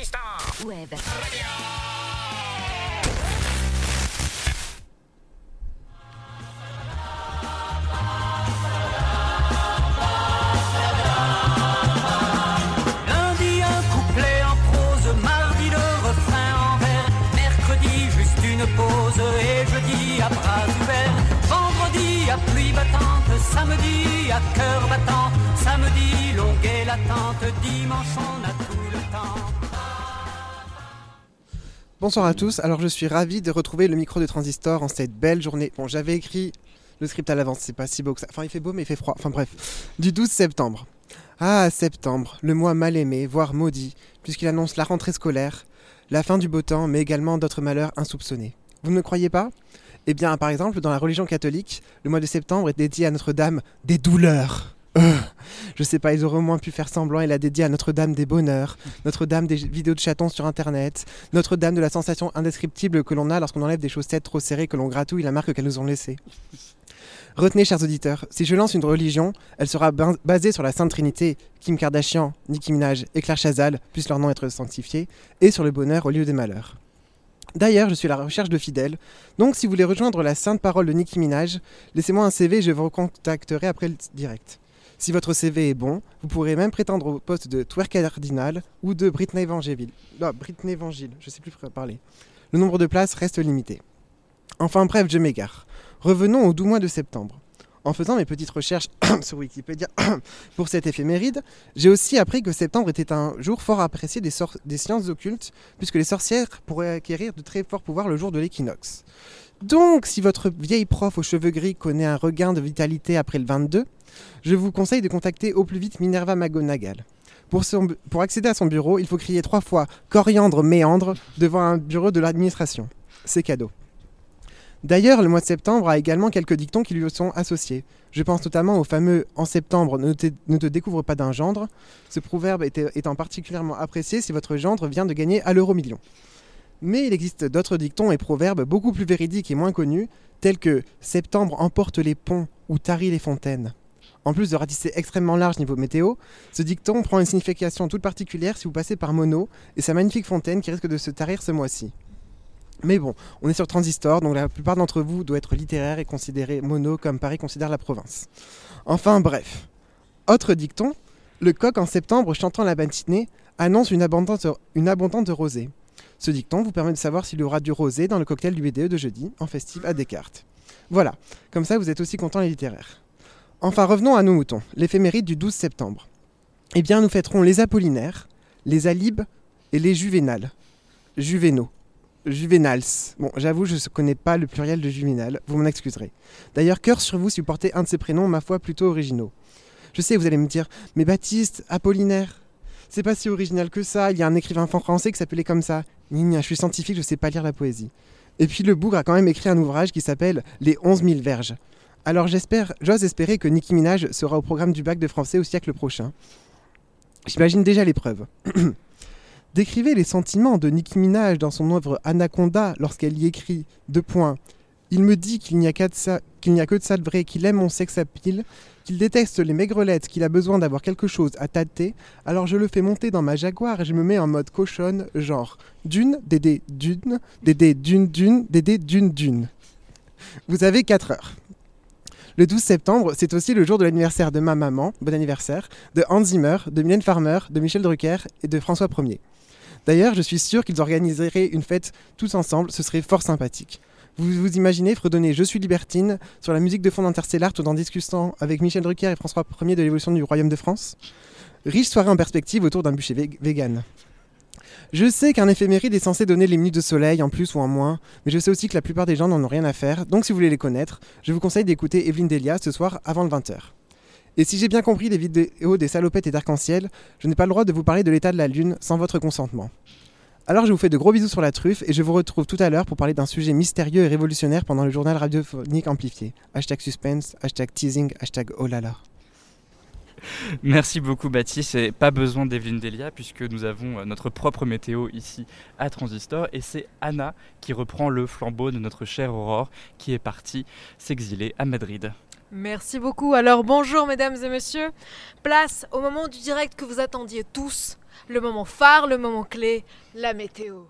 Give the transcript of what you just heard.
Transistor Web Radio. Lundi un couplet en prose, mardi le refrain en vers, mercredi juste une pause et jeudi à bras ouverts, vendredi à pluie battante, samedi à cœur battant, samedi longue et latente, dimanche on a tout le temps. Bonsoir à tous, alors je suis ravi de retrouver le micro de Transistor en cette belle journée. Bon, j'avais écrit le script à l'avance, c'est pas si beau que ça. Enfin, il fait beau mais il fait froid, enfin bref. Du 12 septembre. Ah, septembre, le mois mal aimé, voire maudit, puisqu'il annonce la rentrée scolaire, la fin du beau temps, mais également d'autres malheurs insoupçonnés. Vous ne me croyez pas ? Eh bien, par exemple, dans la religion catholique, le mois de septembre est dédié à Notre-Dame des douleurs. Je sais pas, ils auraient au moins pu faire semblant et la dédier à Notre-Dame des bonheurs, Notre-Dame des vidéos de chatons sur internet, Notre-Dame de la sensation indescriptible que l'on a lorsqu'on enlève des chaussettes trop serrées que l'on gratouille la marque qu'elles nous ont laissée. Retenez, chers auditeurs, si je lance une religion, elle sera basée sur la Sainte Trinité, Kim Kardashian, Nicki Minaj et Claire Chazal, puissent leur nom être sanctifiés, et sur le bonheur au lieu des malheurs. D'ailleurs, je suis à la recherche de fidèles, donc si vous voulez rejoindre la sainte parole de Nicki Minaj, laissez-moi un CV et je vous recontacterai après le direct. Si votre CV est bon, vous pourrez même prétendre au poste de twerk cardinal ou de Britney Evangile. Non, Britney Evangile, je sais plus parler. Le nombre de places reste limité. Enfin bref, je m'égare. Revenons au doux mois de septembre. En faisant mes petites recherches sur Wikipédia pour cette éphéméride, j'ai aussi appris que septembre était un jour fort apprécié des sciences occultes, puisque les sorcières pourraient acquérir de très forts pouvoirs le jour de l'équinoxe. Donc, si votre vieille prof aux cheveux gris connaît un regain de vitalité après le 22, je vous conseille de contacter au plus vite Minerva McGonagall. Pour accéder à son bureau, il faut crier 3 fois « Coriandre, méandre » devant un bureau de l'administration. C'est cadeau. D'ailleurs, le mois de septembre a également quelques dictons qui lui sont associés. Je pense notamment au fameux « En septembre, ne te découvre pas d'un gendre », ce proverbe étant particulièrement apprécié si votre gendre vient de gagner à l'euro-million. Mais il existe d'autres dictons et proverbes beaucoup plus véridiques et moins connus, tels que « Septembre emporte les ponts ou tarit les fontaines ». En plus de ratisser extrêmement large niveau météo, ce dicton prend une signification toute particulière si vous passez par Mono et sa magnifique fontaine qui risque de se tarir ce mois-ci. Mais bon, on est sur Transistor, donc la plupart d'entre vous doivent être littéraires et considérer Mono comme Paris considère la province. Enfin bref. Autre dicton, le coq en septembre chantant la matinée annonce une abondante rosée. Ce dicton vous permet de savoir s'il y aura du rosé dans le cocktail du BDE de jeudi, en festive à Descartes. Voilà, comme ça vous êtes aussi contents les littéraires. Enfin revenons à nos moutons, l'éphéméride du 12 septembre. Eh bien nous fêterons les Apollinaires, les Alibes et les Juvénals. Juvénals. Bon, j'avoue, je ne connais pas le pluriel de Juvénal, vous m'en excuserez. D'ailleurs, cœur sur vous si vous portez un de ces prénoms, ma foi, plutôt originaux. Je sais, vous allez me dire, mais Baptiste, Apollinaire, c'est pas si original que ça, il y a un écrivain français qui s'appelait comme ça. Je suis scientifique, je sais pas lire la poésie. Et puis le bougre a quand même écrit un ouvrage qui s'appelle « Les 11 000 verges ». Alors j'ose espérer que Nicki Minaj sera au programme du bac de français au siècle prochain. J'imagine déjà l'épreuve. Décrivez les sentiments de Nicki Minaj dans son œuvre Anaconda lorsqu'elle y écrit « Il me dit qu'il n'y a que de ça de vrai, qu'il aime mon sexe à pile, qu'il déteste les maigrelettes, qu'il a besoin d'avoir quelque chose à tâter, alors je le fais monter dans ma Jaguar et je me mets en mode cochonne, genre dune, dédé, dune, dédé, dune, dune, dédé, dune, dune. » Vous avez 4 heures. Le 12 septembre, c'est aussi le jour de l'anniversaire de ma maman, bon anniversaire, de Hans Zimmer, de Mylène Farmer, de Michel Drucker et de François Ier. D'ailleurs, je suis sûr qu'ils organiseraient une fête tous ensemble, ce serait fort sympathique. Vous vous imaginez fredonner « Je suis libertine » sur la musique de fond d'Interstellar tout en discutant avec Michel Drucker et François Ier de l'évolution du Royaume de France ? Riche soirée en perspective autour d'un bûcher vegan. Je sais qu'un éphéméride est censé donner les minutes de soleil en plus ou en moins, mais je sais aussi que la plupart des gens n'en ont rien à faire, donc si vous voulez les connaître, je vous conseille d'écouter Evelyne Delia ce soir avant le 20h. Et si j'ai bien compris les vidéos des salopettes et d'arc-en-ciel, je n'ai pas le droit de vous parler de l'état de la Lune sans votre consentement. Alors je vous fais de gros bisous sur la truffe et je vous retrouve tout à l'heure pour parler d'un sujet mystérieux et révolutionnaire pendant le journal radiophonique amplifié. #suspense, #teasing, #olala. Merci beaucoup Baptiste, et pas besoin d'Evelyne Delia puisque nous avons notre propre météo ici à Transistor et c'est Anna qui reprend le flambeau de notre chère Aurore qui est partie s'exiler à Madrid. Merci beaucoup. Alors bonjour mesdames et messieurs. Place au moment du direct que vous attendiez tous. Le moment phare, le moment clé, la météo.